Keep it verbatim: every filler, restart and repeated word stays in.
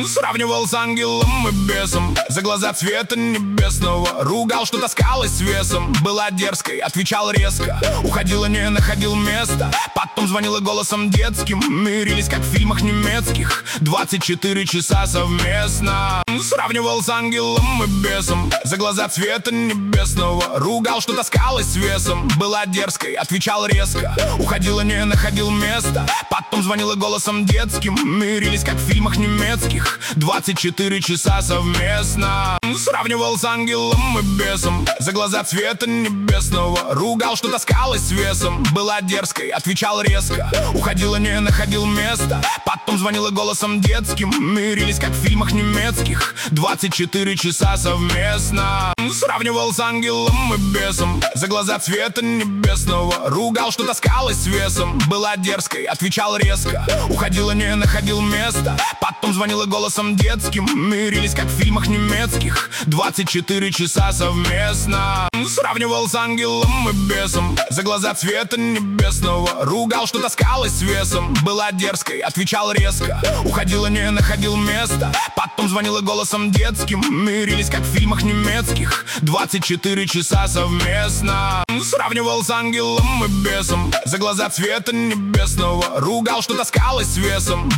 Сравнивал с ангелом и бесом, за глаза цвета небесного. Ругал, что таскалась с весом, была дерзкой, отвечал резко. Уходила, не находил места, потом звонила голосом детским. Мирились, как в фильмах немецких, двадцать четыре часа совместно. Сравнивал с ангелом и бесом, за глаза цвета небесного. Ругал, что таскалась с весом, была дерзкой, отвечал резко. Уходила, не находил места, потом звонила голосом детским. Мирились, как в фильмах немецких, двадцать четыре часа совместно. Сравнивал с ангелом и бесом, за глаза цвета небесного. Ругал, что таскалась с весом, была дерзкой, отвечал резко. Уходила, не находил места, потом звонила голосом детским. Мирились, как в фильмах немецких, двадцать четыре часа совместно. Сравнивал с ангелом и бесом, за глаза цвета небесного. Ругал, что таскалась с весом, была дерзкой, отвечал резко. Уходила, не находил места, потом звонила голосом детским. Мирились, как в фильмах немецких, двадцать четыре часа совместно. Сравнивал с ангелом и бесом, за глаза цвета небесного. Ругал, что таскалась с весом, была дерзкой, отвечал резко. Уходила, не находил места, потом звонила голосом детским. Мирились, как в фильмах немецких, двадцать четыре часа совместно. Сравнивал с ангелом и бесом, за глаза цвета небесного. Ругал, что таскалась с весом,